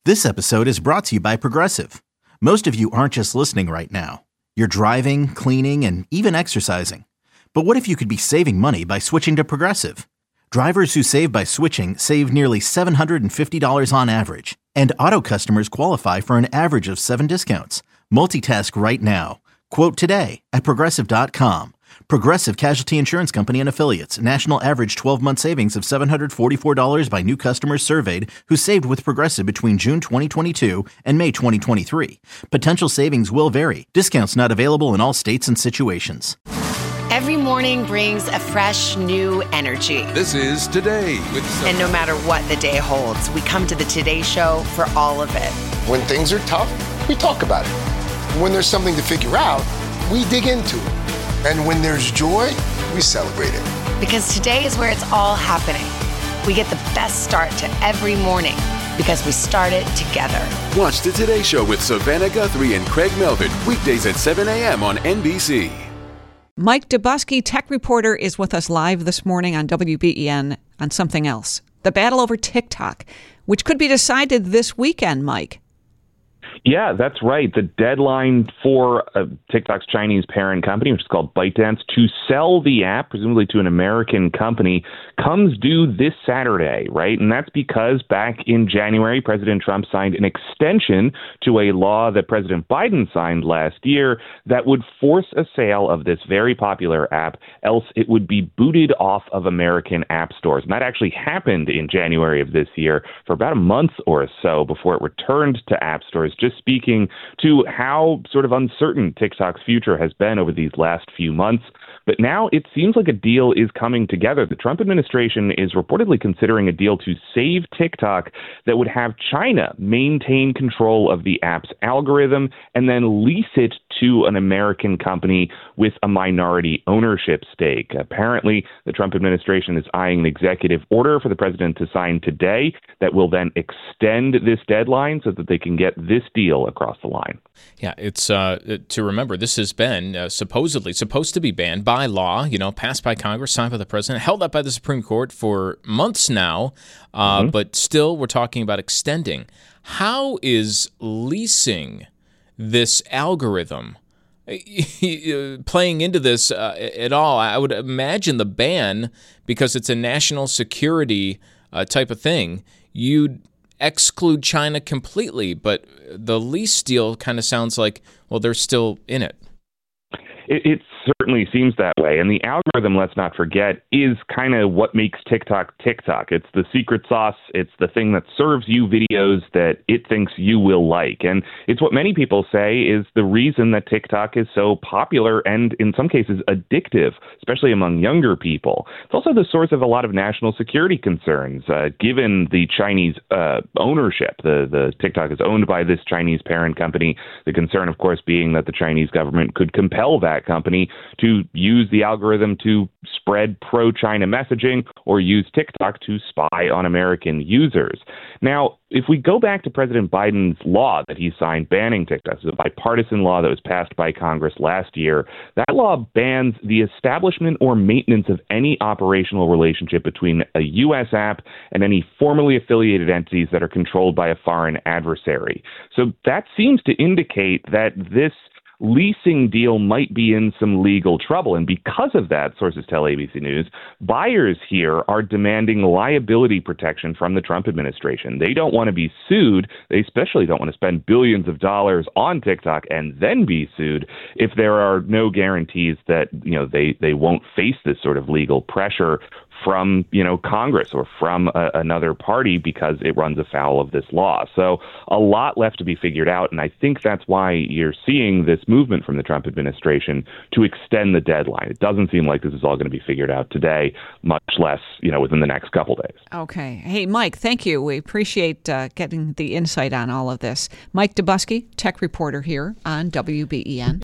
This episode is brought to you by Progressive. Most of you aren't just listening right now. You're driving, cleaning, and even exercising. But what if you could be saving money by switching to Progressive? Drivers who save by switching save nearly $750 on average. And auto customers qualify for an average of 7 discounts. Multitask right now. Quote today at Progressive.com. Progressive Casualty Insurance Company and Affiliates. National average 12-month savings of $744 by new customers surveyed who saved with Progressive between June 2022 and May 2023. Potential savings will vary. Discounts not available in all states and situations. Every morning brings a fresh, new energy. This is Today with And no matter what the day holds, we come to the Today Show for all of it. When things are tough, we talk about it. When there's something to figure out, we dig into it. And when there's joy, we celebrate it. Because today is where it's all happening. We get the best start to every morning because we start it together. Watch the Today Show with Savannah Guthrie and Craig Melvin, weekdays at 7 a.m. on NBC. Mike Dubusky, tech reporter, is with us live this morning on WBEN on something else. The battle over TikTok, which could be decided this weekend, Mike. Yeah, that's right. The deadline for TikTok's Chinese parent company, which is called ByteDance, to sell the app, presumably to an American company, comes due this Saturday, right? And that's because back in January, President Trump signed an extension to a law that President Biden signed last year that would force a sale of this very popular app, else it would be booted off of American app stores. And that actually happened in January of this year for about a month or so before it returned to app stores, just speaking to how sort of uncertain TikTok's future has been over these last few months. But now it seems like a deal is coming together. The Trump administration is reportedly considering a deal to save TikTok that would have China maintain control of the app's algorithm and then lease it to an American company with a minority ownership stake. Apparently, the Trump administration is eyeing an executive order for the president to sign today that will then extend this deadline so that they can get this deal across the line. Yeah, it's to remember, this has been supposedly supposed to be banned by law, passed by Congress, signed by the president, held up by the Supreme Court for months now, but still we're talking about extending. How is leasing this algorithm playing into this at all? I would imagine the ban, because it's a national security type of thing, you'd exclude China completely, but the lease deal kind of sounds like, well, they're still in it. It certainly seems that way. And the algorithm, let's not forget, is kind of what makes TikTok TikTok. It's the secret sauce. It's the thing that serves you videos that it thinks you will like. And it's what many people say is the reason that TikTok is so popular and in some cases addictive, especially among younger people. It's also the source of a lot of national security concerns, given the Chinese ownership. The TikTok is owned by this Chinese parent company. The concern, of course, being that the Chinese government could compel that company to use the algorithm to spread pro-China messaging or use TikTok to spy on American users. Now, if we go back to President Biden's law that he signed banning TikTok, it's a bipartisan law that was passed by Congress last year, that law bans the establishment or maintenance of any operational relationship between a U.S. app and any formally affiliated entities that are controlled by a foreign adversary. So that seems to indicate that this leasing deal might be in some legal trouble. And because of that, sources tell ABC News, buyers here are demanding liability protection from the Trump administration. They don't want to be sued. They especially don't want to spend billions of dollars on TikTok and then be sued if there are no guarantees that, they won't face this sort of legal pressure from, Congress or from another party because it runs afoul of this law. So a lot left to be figured out. And I think that's why you're seeing this movement from the Trump administration to extend the deadline. It doesn't seem like this is all going to be figured out today, much less, within the next couple days. Okay. Hey, Mike, thank you. We appreciate getting the insight on all of this. Mike Dubusky, tech reporter here on WBEN.